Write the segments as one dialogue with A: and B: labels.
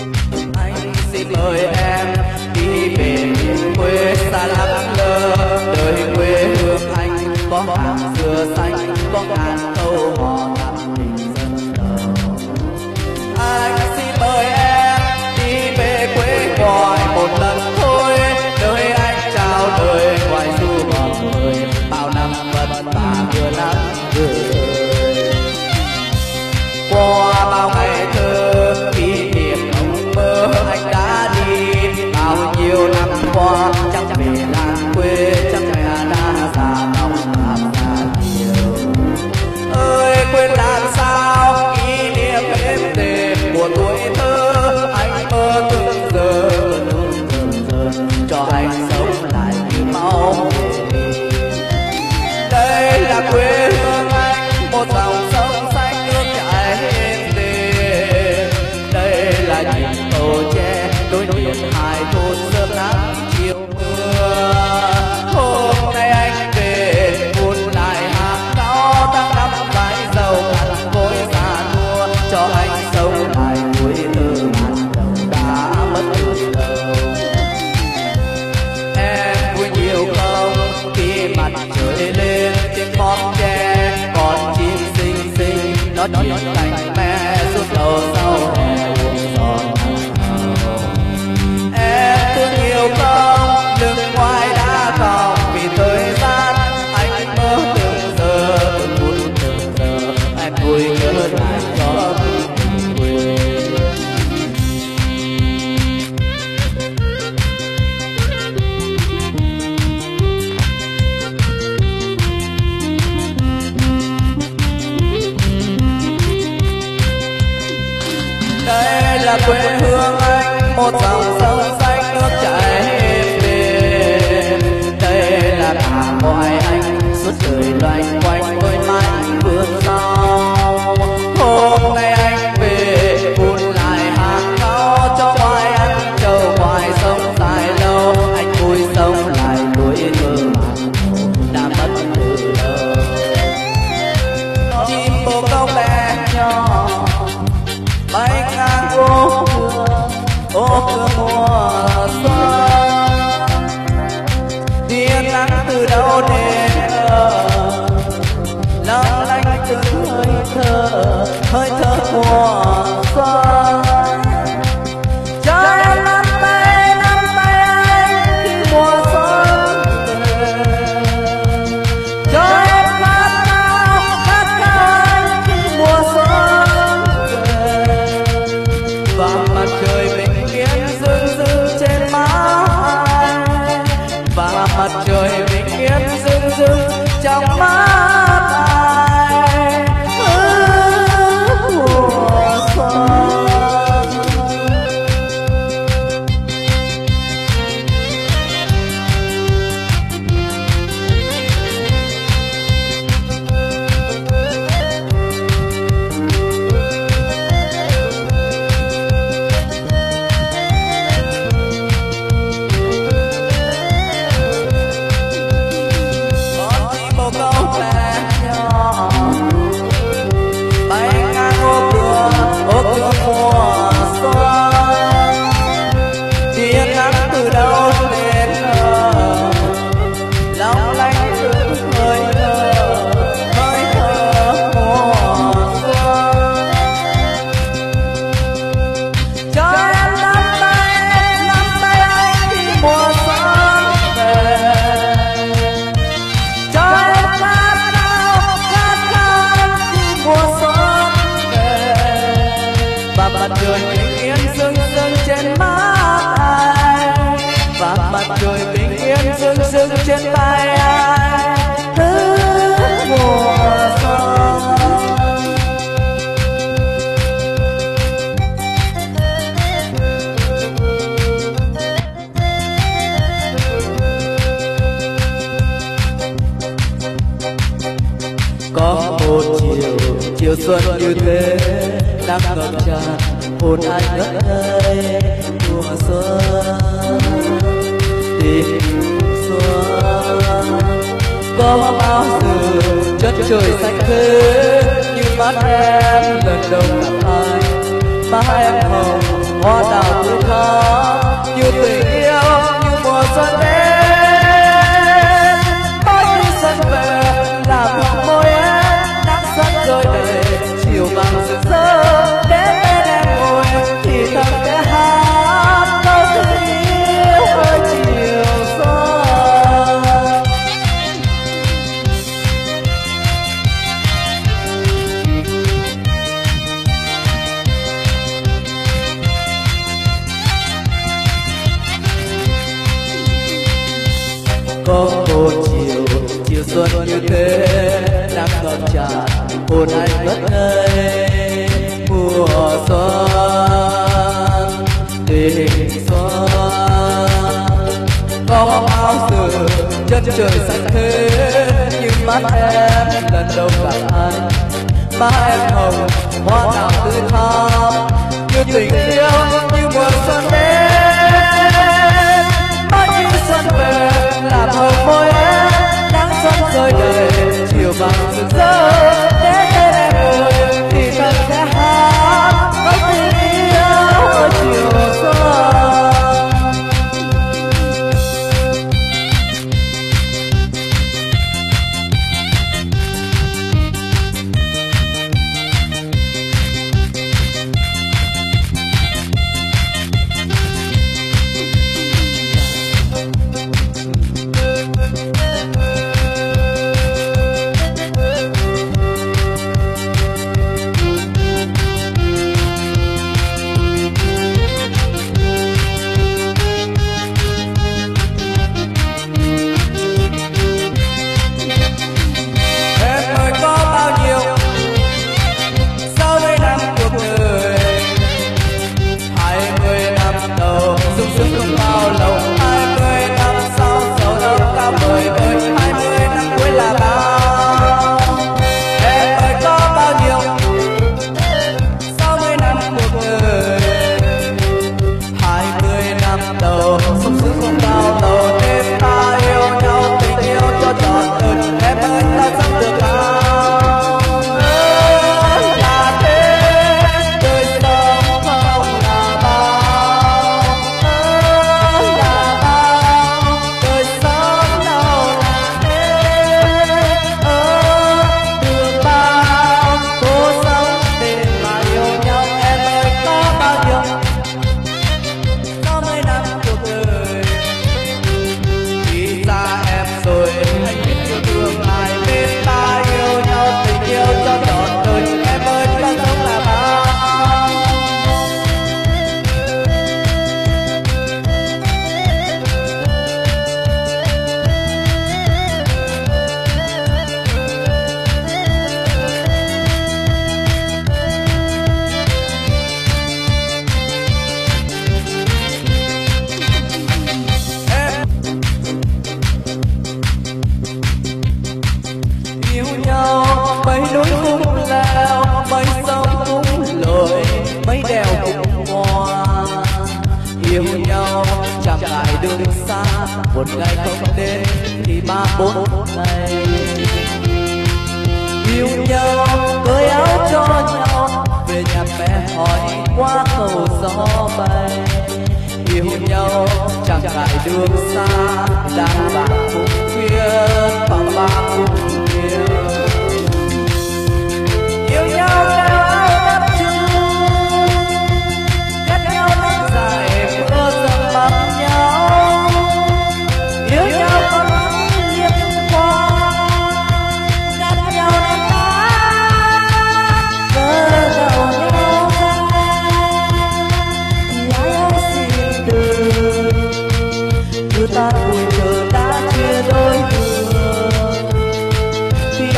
A: Anh xin mời em đi về miền quê xa lắm lơ, đời quê hương anh có hàng dừa xanh, có ngàn câu hò thắm tình dân đầu. Anh xin mời em đi về quê ngoài một lần thôi, nơi anh trao đời ngoài du bờ người, bao năm vất vả vừa nắng vừa trời. Qua bao ngày thơ kỷ niệm ống mơ anh đã đi, bao nhiêu năm qua chẳng về làng quê, chẳng mẹ đã già lòng làm ra nhiều. Ơi quên làm sao kỷ niệm êm đềm của tuổi thơ, anh mơ từng giờ cho anh sống lại như máu. Đây là quê hương anh, một dòng sông xanh nước chảy êm đềm. Đây là những cầu tre đối diện hai thôn sớm nắng chiều mưa. Hôm nay anh về buồn lại hàng cao tăng năm vài dầu cằn cối già nua, cho anh sống lại tuổi thơ ban đầu đã mất từ lâu. Em vui nhiều không khi mặt trời lên trên khóm tre, còn chim xinh xinh nó chuyện cành me suốt đầu sau hè buồn giòn nắng hầu. Em thương nhiều không lưng ngoài đã còng vì thời gian, anh mơ từng giờ từng phút từng giờ, em vui nhớ lại cho mình quê. Đây là quê hương anh, một dòng sông xanh nước chảy êm đềm. Đây là cả ngoài anh, suốt đời loanh quanh với mái vườn rau. Hôm nay anh về buồn lại hàng cao, cho ngoài anh trầu ngoài sông dài lâu. Anh vui sống lại tuổi thơ ban đầu đã mất từ lâu. Chim bồ câu bé nhỏ bay ngang ô cửa mùa xuân, tia nắng từ đâu đến long lanh từng hơi thở mùa xuân. Cho em nắm tay anh khi mùa xuân về, cho em khát khao anh khi mùa xuân về. Và mặt trời bình yên rưng rưng trên má anh, và mặt trời bình yên rưng rưng trong mắt anh. Mùa xuân trên tay anh. Mùa xuân có một chiều xuân như thế, nắng ngập tràn hồn anh ngất ngây. Mùa xuân tình xuân có bao giờ chất trời xanh thế như mắt em lần đầu gặp anh. Má em hồng hoa đào tươi thắm như tình yêu như mùa xuân đến. Bao nhiêu xuân về làm hương môi em nắng xuân rơi đầy chiều vàng rực rỡ đến bên em ngồi thì thầm sẽ hát câu tình yêu hơi chiều xuân. Có một chiều xuân như thế nắng ngập tràn hồn anh ngất ngây mùa xuân tình xuân. Có áo sườn chân trời xanh hết nhưng mắt em lần đầu gặp anh. Má em hồng hoa đào tươi thắm như tình yêu như mùa xuân đến. Bao nhiêu xuân về làm hồng môi em nắng xuân rơi đầy chiều vàng rực rỡ đến bên em ngồi thì thầm sẽ hát câu tình yêu chiều xuân. Một ngày không đến thì 3-4 ngày yêu nhau cởi áo cho nhau về nhà mẹ hỏi qua cầu gió bay. Yêu nhau chẳng ngại đường xa đang bạc cùng khuyên bằng bạc cùng yêu. Yêu nhau theo áo đắp chung dắt nhau lên dài mưa dầm bám nhau. Yêu nhau con liếc qua dắt nhau lên má vỡ đầu nhau ra nhái xin từ từ ta tuổi thơ đã chia đôi đường thì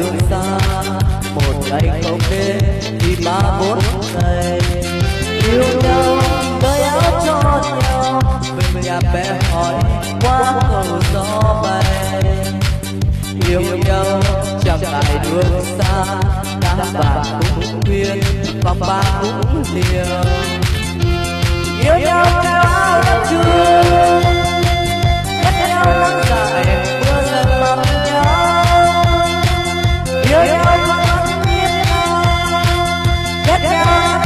A: đường xa, một ngày không đến thì 3-4 ngày. Yêu nhau đời áo cho nhau, mình nhà bé hỏi qua cầu gió bay. Yêu nhau chẳng ngại đường xa, đã vàng cũng khuyên vòng ba cũng liều. Yêu nhau theo áo đất trường, ghét nhau nắng dài mưa dần mầm nhau. Yêu nhau vẫn biết nhau, ghét nhau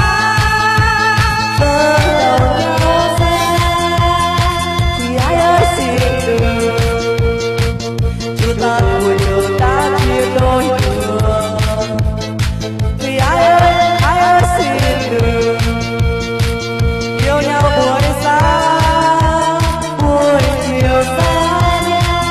A: giờ đầu nhau ra thì ai ơi xin đừng, chúng ta vui đường đã chia đôi đường. Thì ai ơi xin đừng, yêu nhau buổi xa buổi chiều xa nhau.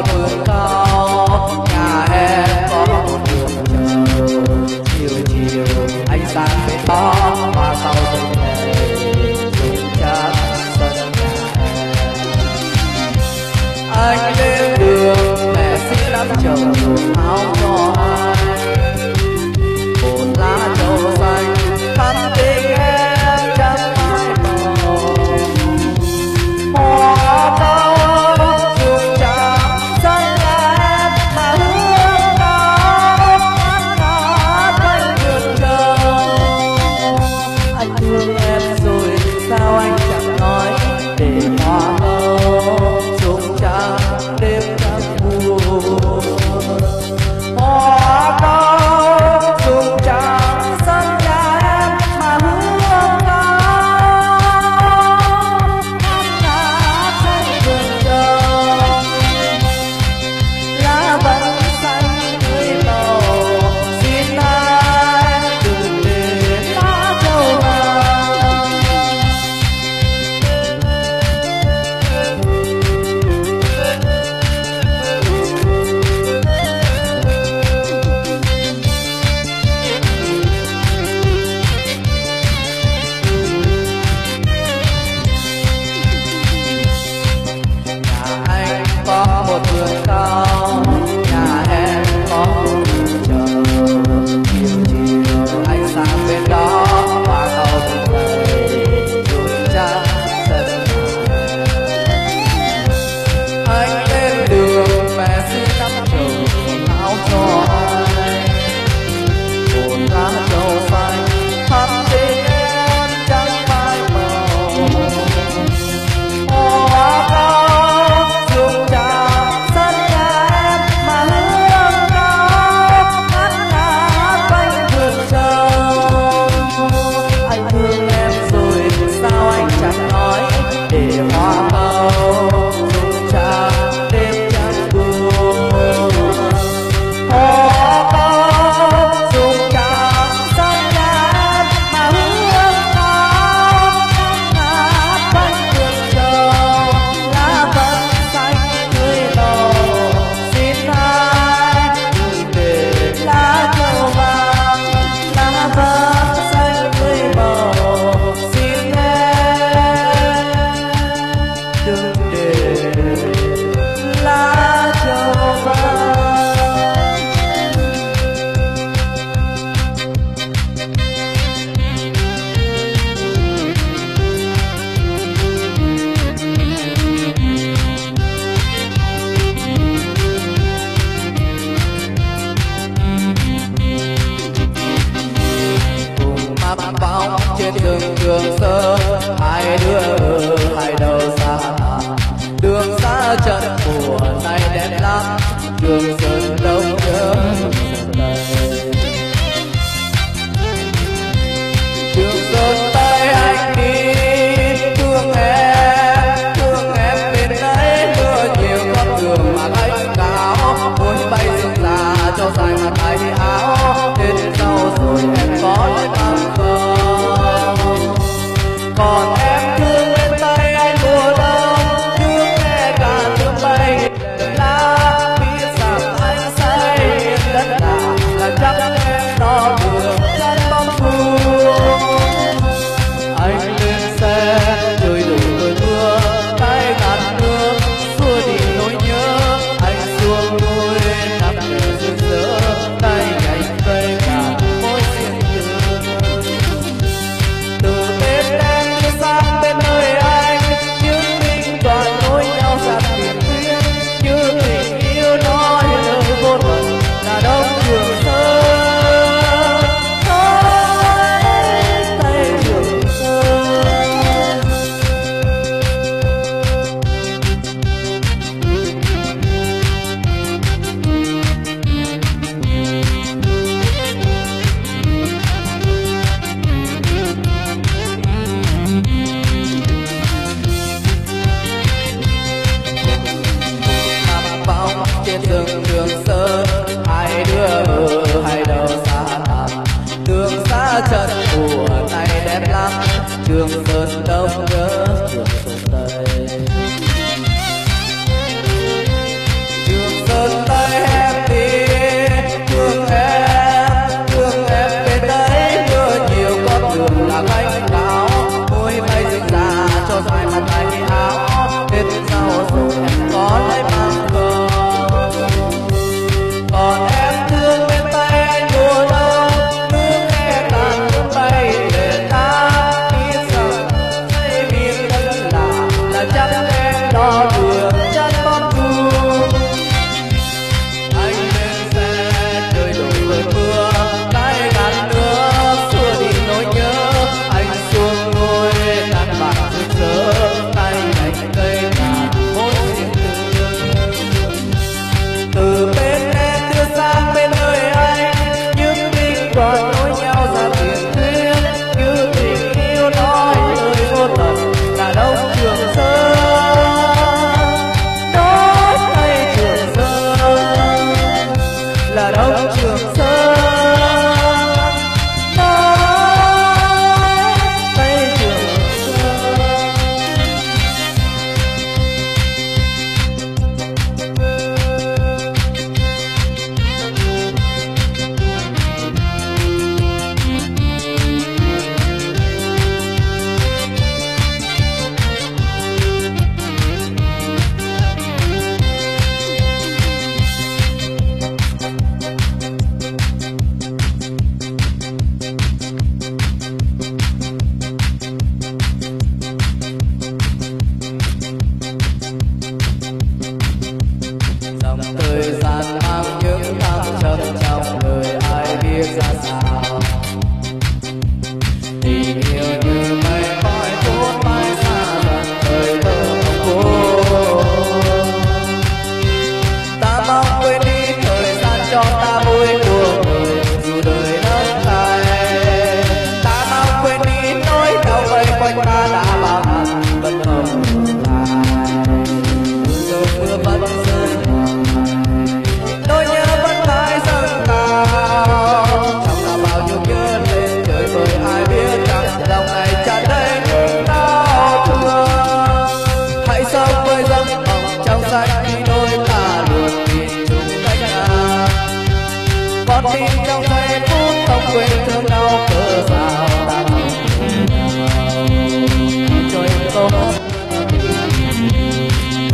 A: một vườn cao, nhà em có một vườn chờ. Chiều chiều ánh sáng bên đó và sau rừng này rụng trắng sân nhà em. Anh lên đường mẹ xin lắm chồng áo cho anh, một lá trầu xanh thắm tình em trắng mãi màu. Hoa cao rụng trắng sân nhà em mà hương cao ngát ngát quanh vườn trầu. Anh thương em rồi sao anh chẳng nói, để hoa hậu rụng trắng đêm trắng buồn. Hoa cao rụng trắng sân nhà em mà hương cao ngát ngát quanh vườn trầu. Lá vẫn xanh tươi màu, xin ai đừng để lá trầu vàng. Nhà anh có một vườn cao, nhà em có một vườn chờ. Chiều chiều ánh sáng bên đó hoa cao rụng đầy rụng trắng sân nhà em. Anh lên đường mẹ xin nắm chồng áo cho anh, một lá trầu xanh thắm tình em trắng phai màu. Hoa cao rụng trắng sân nhà em mà hương cao ngát ngát quanh vườn trầu. Anh thương em rồi sao anh chẳng nói, để hoa hậu rụng trắng đêm trắng buồn. Hoa cao rụng trắng sân nhà em mà hương cao ngát ngát quanh vườn trầu. Lá vẫn xanh tươi màu, xin ai đừng để lá trầu vàng. Lá vẫn xanh tươi màu, xin em đừng để lá trầu vàng. Cùng mắt bóng trên đường Trường Sơn, hai đứa ở hai đầu xa. Đường xa chân buồn nay đẹp lắm, Trường Sơn đâu nhớ Trường Tây. Trường Sơn Tây anh đi thương em bên đấy. Mưa nhiều con đường mà anh cao, muốn bay dương già cho dài mặt tay áo. Đến sau rồi em có lấy bằng không, còn em thương bên tay anh mùa đông. Thương nghe cả thương bay lá, biết rằng anh say đất là chắc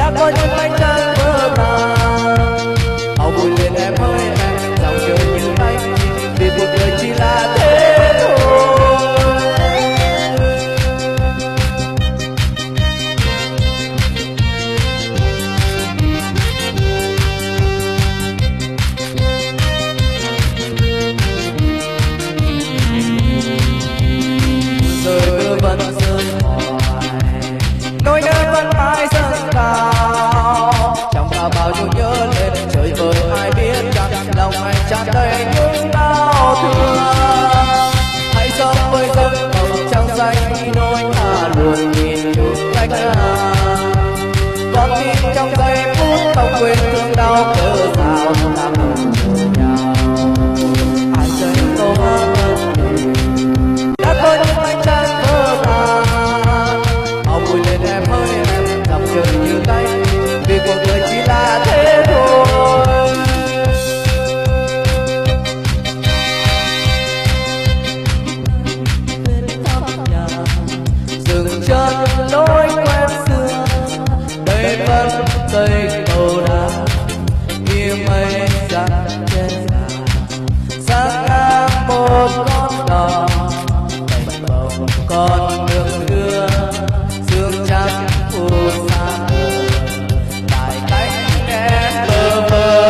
A: đã có những ánh trăng mơ màng. Hãy vui lên em ơi em, dòng trời như anh, vì cuộc đời chỉ là thế thôi. Giờ vẫn rơi hoài, nỗi nhớ vẫn mãi dâng cao. Trong bao nhiêu nhớ lên trời vời ai biết rằng lòng anh tràn đầy những đau thương. Hãy sống với giấc mộng trăng xanh khi đôi ta luôn nhìn chung cách ngang. Con tim trong giây phút không quên thương đau cớ sao ta không chờ nhau. Ai chơi câu hát đã có những ánh trăng mơ màng. Hãy vui lên em ơi em, dòng trời như cánh, vì cuộc đời chỉ là thế thôi. Bên tháp nhà dừng chân lối quen xưa, đây vẫn cây cầu đá nghiêng mây trắng trên nhà. Sáng ngang một con đò bềnh bồng con đường đưa, sương trắng phủ xa lại cánh em bơ vơ.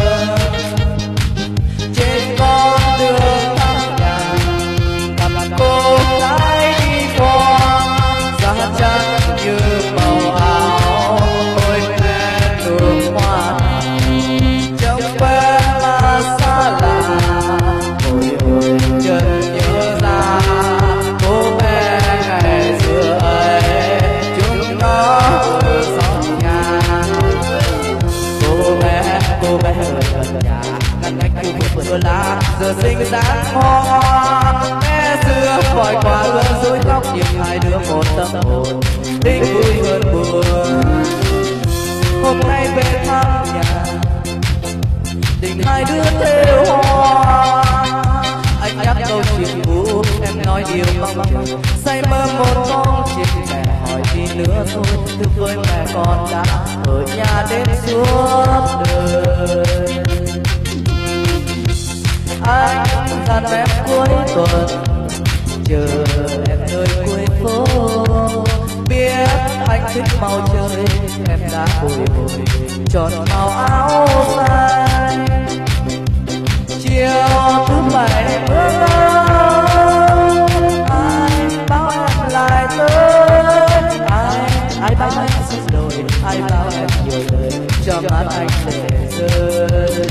A: Trên con đường thăm nhà gặp cô gái đi qua, da trắng như màu áo ôi em đường hoa. Trong quê mà xa lạ ôi ôi chân nhớ ra cô bé ngày xưa ấy, chúng nó ở xóm nhà. Cô bé ở gần nhà ngăn cách khu vực mưa lá, giờ xinh dáng hoa. Bé xưa gọi qua hương dối tóc, nhưng hai đứa một tâm hồn thích vui hơn buồn. Hôm nay về thăm nhà tình hai đứa theo hoa. Anh nhắc câu chuyện cũ, em nói điều mong chờ, say mơ một con chim mẹ hỏi gì nữa thôi. Từ với mẹ con đã ở nhà đến suốt đời. Anh dặn em cuối tuần chờ em nơi cuối phố, biết anh thích màu trời em đã bồi hồi chọn màu áo xanh. Chiều thứ bảy mưa lớn, ai bảo em lại tới, ai bảo em xin lỗi, ai bảo em nhiều lời cho mắt anh lệ rơi.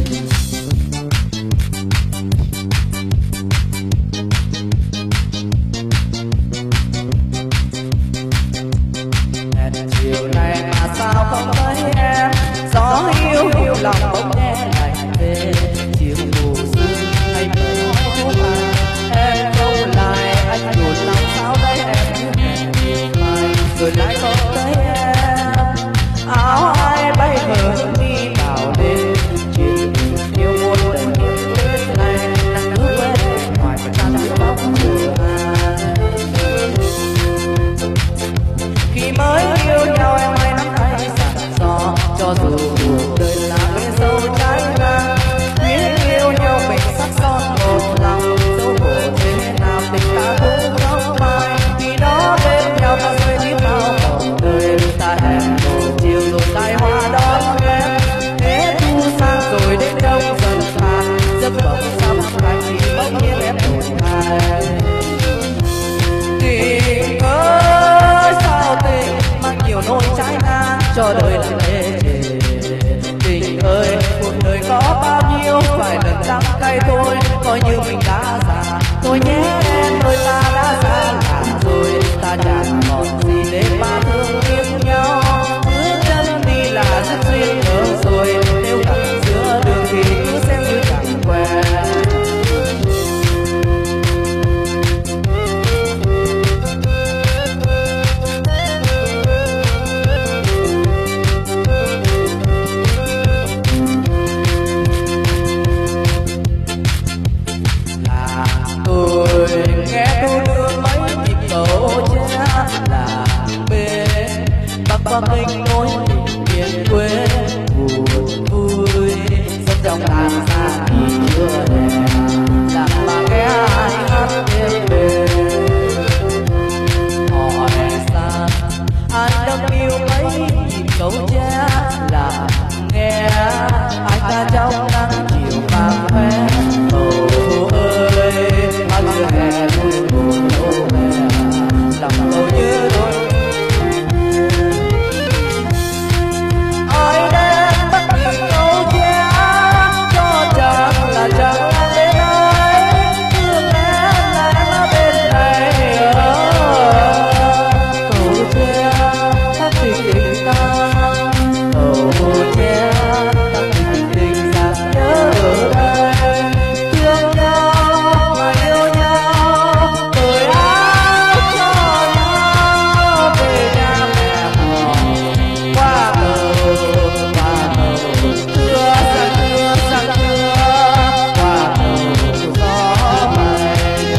A: Chiều này mà sao không thấy em, gió hiu hiu lòng bỗng nghe lạnh về. Chiều mù sương hay mưa phố mà em không lại, anh buồn lòng sao đây em như hẹn nhiều mai rồi lại không thấy em. Áo ai bay hướng đi vào đêm, chuyện yêu muôn đời như này nắng cứ quên ngoài phải tan giữa bóng chờ ai. Khi mới yêu nhau em hay nắm tay dặn dò, cho dù cuộc đời là bể sâu trái ngang. Biết yêu nhau mình sắc son một lòng, dẫu khổ thế nào tình ta cũng không phai. Vì đó bên nhau ta rơi biết bao mộng đời, ta hẹn một chiều rồi tay hoa đón em. Thế thu sang rồi đến đông dần tàn, giấc mộng sắp thành thì bỗng nhiên em hồn hai. Tình ơi sao tình mang nhiều nỗi trái ngang cho đời là lệ thề. Tình ơi cuộc đời có bao nhiêu vài lần đắng cay thôi, coi như mình đã già thôi nhé em ơi, ta đã xa lạ rồi, ta chẳng còn gì để ba thương yêu nhau. Bước chân đi là rất duyên nợ rồi, nếu gặp giữa đường thì cứ xem như chẳng quen. Tôi nỗi miền quê buồn vui sống trong làng xa thì chưa hè làm mà nghe ai hát đêm về họ hẹn xa anh đang yêu mấy nhìn câu cha làm nghe ai ca trong nắng chiều vàng khoe ồ ơi hoa mưa hè vui buồn âu hè lòng tôi nhớ đôi ai đang bắt nhìn câu cha cho chẳng là chẳng ai đến ai thương em ở bên này câu cha hát tình tình ta câu cha hát tình tình dạt nhớ ở đây thương nhau và yêu nhau tôi áo cho nhau về nhà mẹ họ qua cầu thưa sang thưa qua cầu gió mây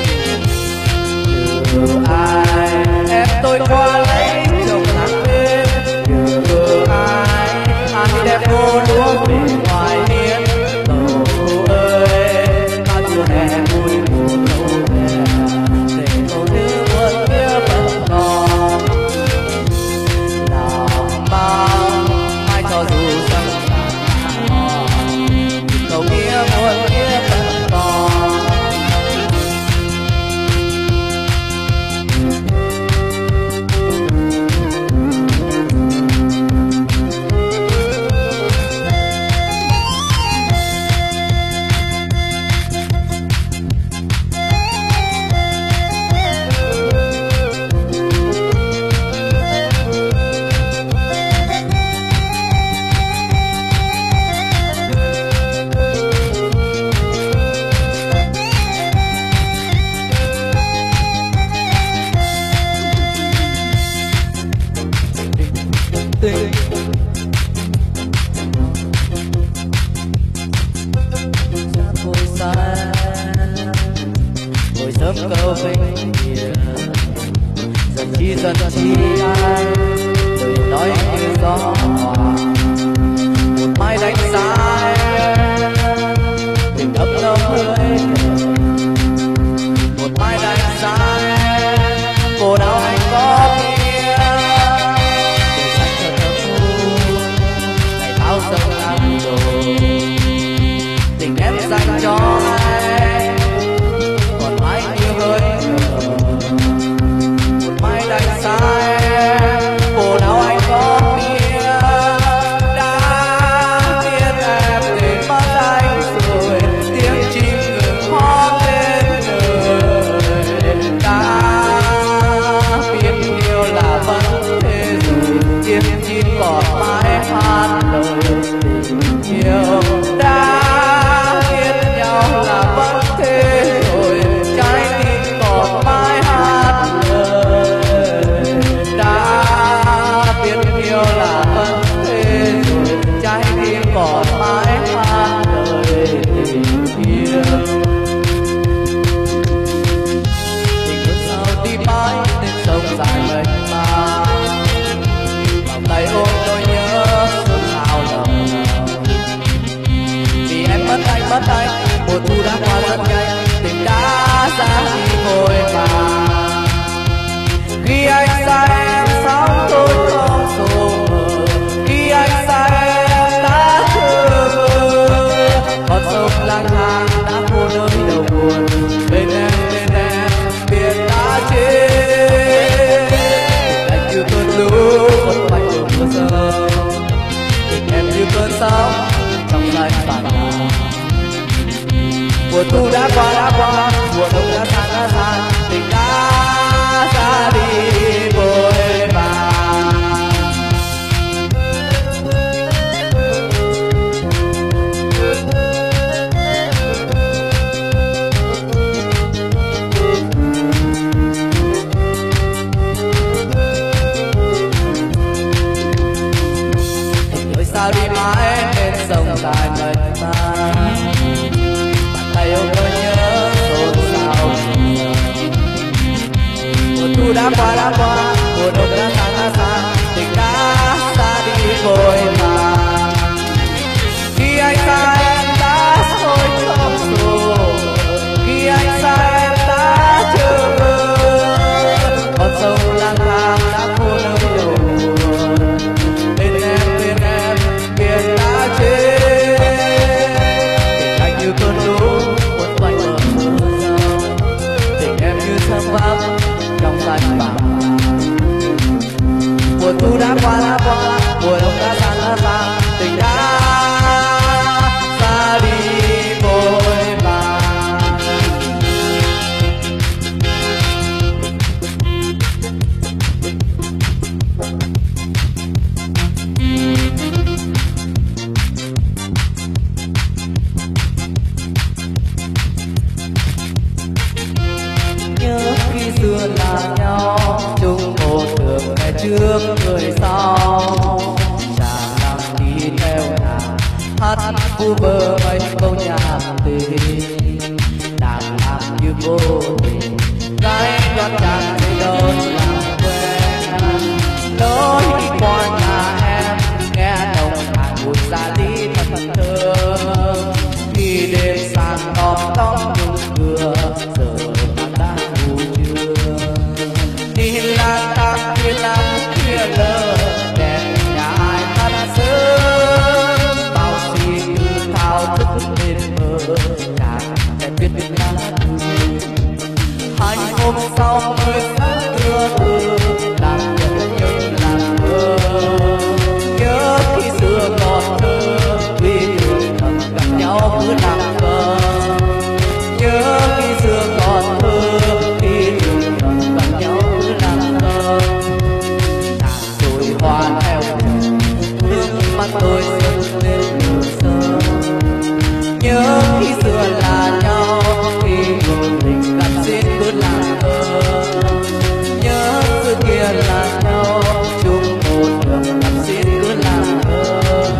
A: nhờ ai em tôi qua lấy chồng tháng đêm nhờ ai đẹp cô lúa về ngoài hiên cầu ơi ta chưa hè vui buồn lâu hè để câu thứ buồn kia vẫn còn lòng bao mai cho dù sông hò câu kia buồn kia vẫn còn tình hồi xa hồi sớm câu vinh hiền dần chi ai lời nói như gió hòa một mai đánh giá tình ấm ấm hơi một mai đánh giá cô nào anh có sông Nam Đồ tình em dành cho anh còn mãi yêu hơi thở một mai đánh xa em cô nào anh có biết đã biết em để mất anh rồi tiếng chim ngừng hót lên trời đã biết yêu là vẫn thế rồi tiếng chim còn mãi hát lời yêu đã biết nhau là vẫn thế rồi trái tim còn mãi hát lời đã biết yêu là vẫn thế rồi trái tim còn mãi hát lời tình yêu tình yêu sao đi mãi đến sông dài mênh mang vòng tay ôm nỗi nhớ sớm sao lòng vì em mất anh mùa thu đã qua rất nhanh tình đã ra đi vội vàng khi anh xa em sóng tôi không sầu mờ khi anh xa em đã thơ mơ con sông lang thang đã khô nơi đầu buồn bên em biển đã chết anh như cơn lũ vẫn mạnh đường mưa sâu tình em như cơn sóng trong xanh bạc mùa thu đã qua mùa đông đã sang tình đã ra đi vội vàng tình ơi sao đi mãi bên sông dài mênh mang bàn tay ôm nỗi nhớ xôn xao mùa thu đã qua mùa đông đã sang tình đã đã sẵn sàng tình đã ra đi vội vàng. Nhớ khi xưa là nhau chung một đường ngày trước người sau, chàng đang đi theo nàng hát vu vơ mấy câu nhạc tình, nàng làm như vô tình gái đoán chàng đi đâu làm quen. Lối qua nhà em nghe nồng nàn mùi gia lý thân thơm, khi đêm sang đón tóc nhung cửa giờ nàng đang ngủ trưa. Đi lang thang khuya lắm khuya lơ đèn nhà ai tắt sớm, bao suy tư thao thức lên mơ nàng em biết lá thư. Hai hôm sau mới sáng đưa thư làm nhớ làm mơ. Nhớ khi xưa còn thơ vì đường thầm gặp nhau cứ làm vợ. Nhớ khi xưa còn thơ vì đường thầm gặp nhau cứ làm vợ. Nàng rồi hoa theo nước mắt tôi dâng lên mùa sớm. Nhớ khi xưa là nhau khi một tình gặp xin cứ làm thơ. Nhớ xưa kia là nhau chung một đường gặp xin cứ làm thơ.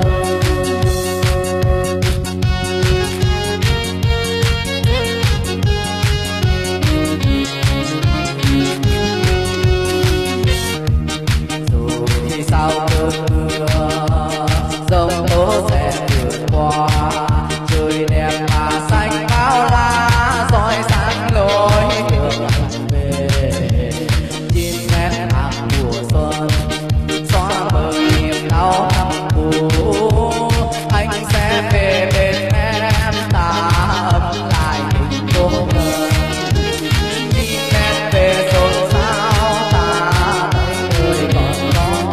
A: Rồi thì sao cơn mưa giông tố sẽ vượt qua, trời đẹp mà xanh bao la soi sáng lối đường về. Chim én hàng mùa xuân xóa mờ niềm đau năm cũ, anh sẽ về bên em ta ấm lại tình vô ngờ. Chim én về rộn ráo ta thấy người còn đó.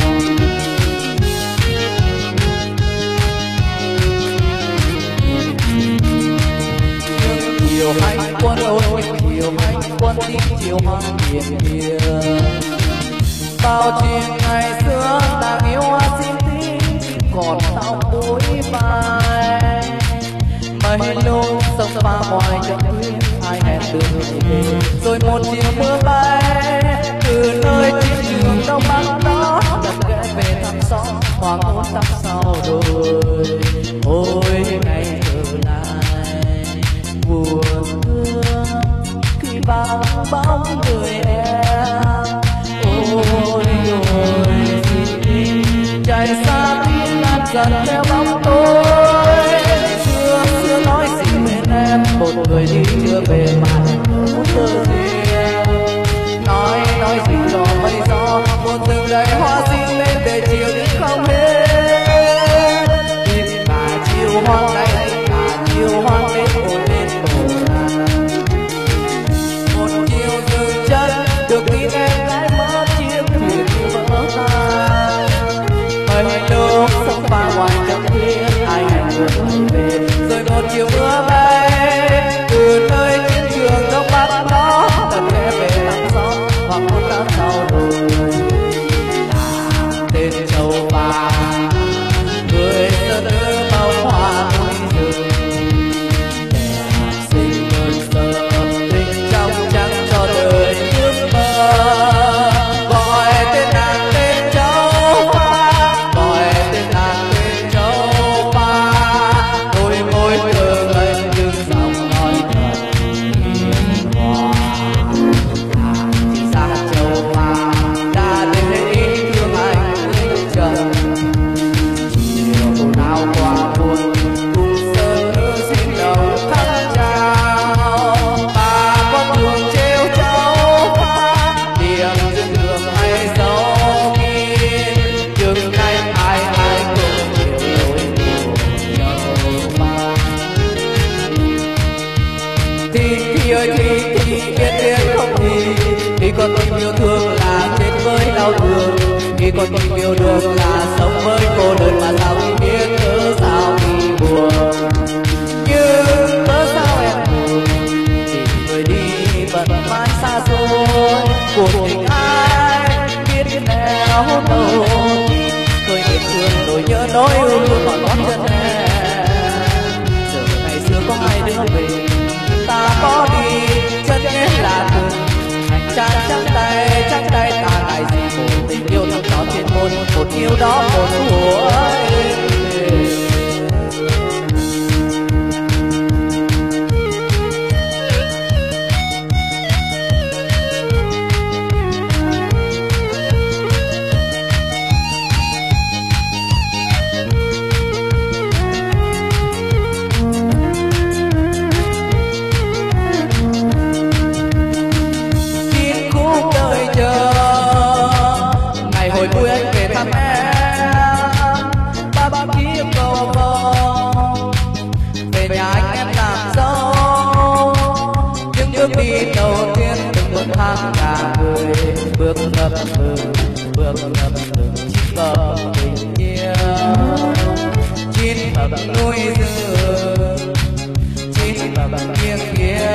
A: Chiều hành quân ôi chiều hành quân đi chiều hoang biển kia. Bao chuyện ngày xưa đang yêu hoa xin tím còn tao bối vai. Mấy lúc sông pha ngoài chân tuyết ai hẹn đường về, rồi một chiều mưa bay từ nơi chiến trường đông bắc đó đập ghé về thăm xóm hoàng hôn tắt sau đồi. Ôi ngày trở lại buồn thương khi vắng bóng người em. Ôi ôi xin đi chạy xa tiếng lan dần theo bóng tôi. Xưa xưa nói xin bên em một người đi chưa về mà một tơ riêng. Nói gì cho mây gió một từng lời hoa xin lên để chiều đến không hết. Tìm cả chiều hoang này cả chiều hoang đến ồn lên cổ nàng. Một chiều dừng chân được tin em gái mất chiếc thuyền vỡ tan. Mấy lúc sông pha ngoài chân tuyết ai hẹn đường về, rồi một chiều mưa bay từ nơi chiến trường đông bắc đó đập ghé về thăm xóm hoàng hôn đã sau đồi. Nàng tên châu vàng người sơ nữ màu hoa núi rừng, đẹp xinh đơn sơ tình trong trắng cho đời ước mơ. Gọi tên nàng tên châu hoa, gọi tên nàng tên châu hoa. Đôi môi thơ ngây như dòng nói thật hiền hòa. Nàng chỉ ra châu hoa đã để ý thương anh dưới trần. Chiều nào qua buồn cùng sơn nữ xin đầu thắt chào. Bà con thường trêu châu hoa điểm trên đường hay dấu kín. Chừng nay ai ai cũng hiểu lối buồn nhau mà. Thì ơi thì biết không thì còn tình yêu thương là chết với đau thương. Thì còn tình yêu được là sống với nỗi nhớ nỗi ưu còn gót chân em. Giờ ngày xưa có hai đứa mình, ta có đi chân nhé là từng hành trang trắng tay ta lại gì một tình yêu thắm đỏ trên môi, một yêu đó một tuổi. Bước ngập ngừng chỉ có tình yêu, chín hợp núi rừng, chín hợp nghiêng kia.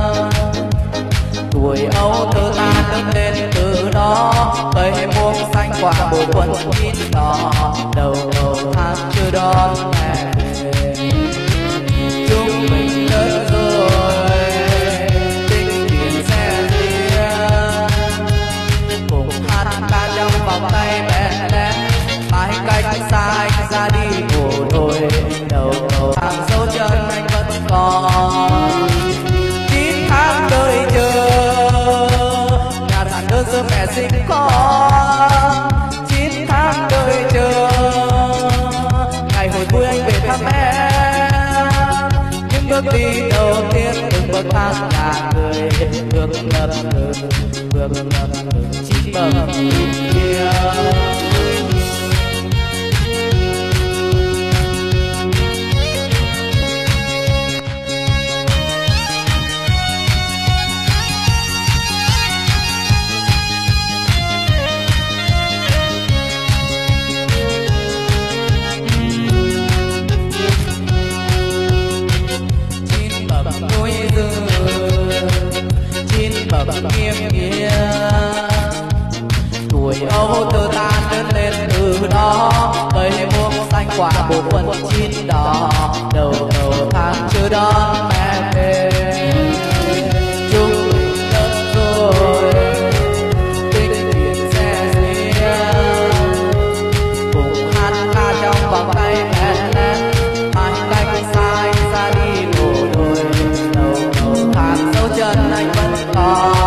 A: Tuổi ấu thơ ta đứng lên từ đó, cây muông xanh quả bộ quân chín đỏ, đầu tháng chưa đón mẹ về. Chúng mình lớn rồi, tình biển xe riêng, cùng hát ca trong vòng tay mẹ lẽ. Hai cách xa anh ra đi ngủ thôi, đầu tháng dấu chân anh vẫn còn. 9 tháng đợi chờ, nhà sản đơn sớm mẹ sinh con. 9 tháng đợi chờ, ngày hồi vui anh về thăm em. Những bước đi đầu tiên từng bậc thang là người, bước ngập ngừng chỉ bậc kia. Nghiêng kia tuổi ấu thơ ta lớn lên từ đó, cây muông xanh quả bộ quân chín đỏ, đầu tháng chưa đón mẹ về. Chúng mình lớn rồi, tình biển xe riêng, cùng hát ca trong vòng tay mẹ lẽ. Hai cách xa anh ra đi ngủ thôi, đầu tháng dấu chân anh vẫn còn.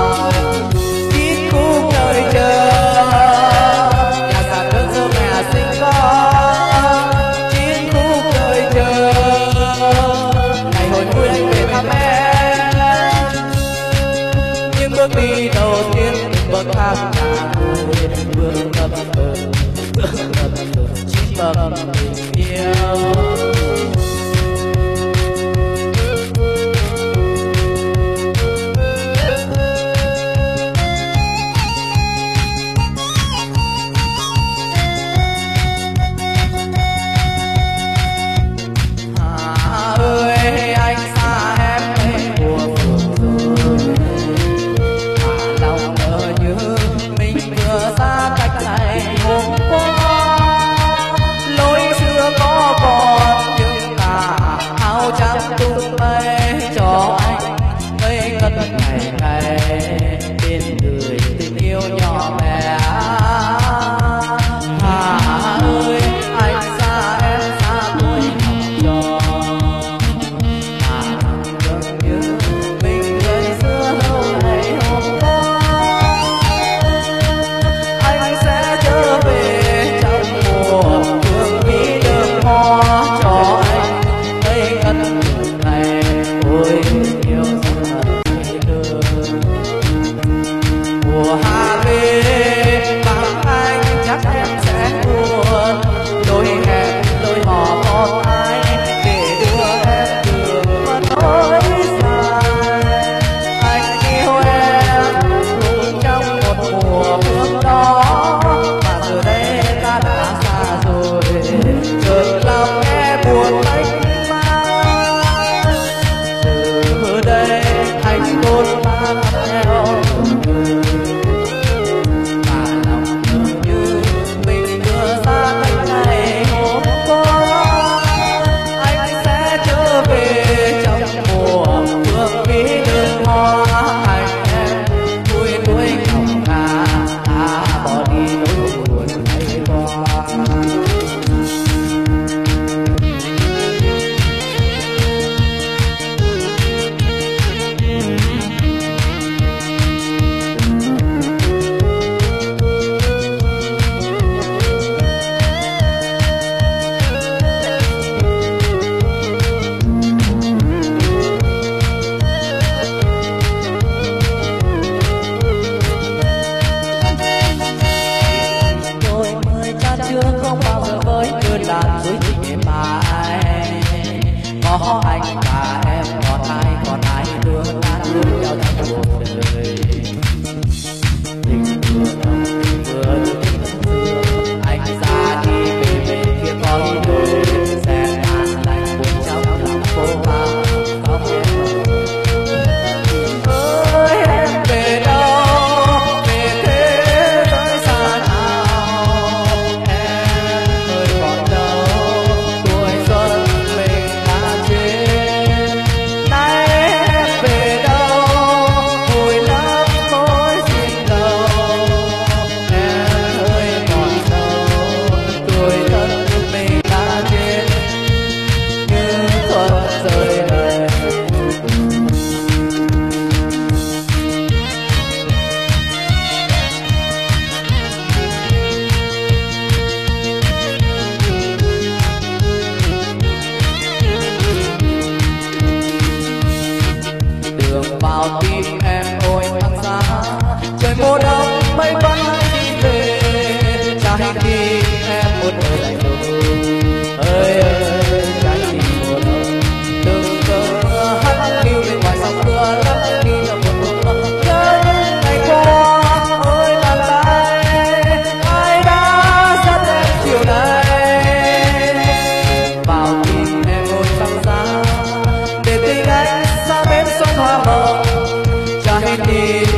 A: Đi đầu tiên bậc thang là người, bước ngập ngừng chỉ bậc tình yêu. Hãy subscribe như làn suối chỉ êm ái. Có anh và em còn ai thương ta thương nhau trong cuộc đời. Tình vừa lòng vừa tình xưa, anh ra đi về bên kia con người sẽ tan lạnh buồn trong lòng phố mang khóc ơi em về đâu, về thế giới xa nào, em ơi còn đâu tuổi xuân mình đã chết. Nay em về đâu hồi lắm mối xin đầu, em ơi còn đâu tuổi thân mình đã chết như thuở rơi đầy. Đường vào tim em ôi thăng xa, trời mùa đông mây vẫn đi về, trái tim em một đời lạnh lùng. Ơi ơi trái tim mùa đông từng cơn hắt hiu bên ngoài sông mưa lấp đi là một mùa nhớ ngày qua. Ôi làm tay ai đã dắt em chiều nay, vào tim em ôi thăng xa để tình anh xa bến sông hoa mộng. Trái tim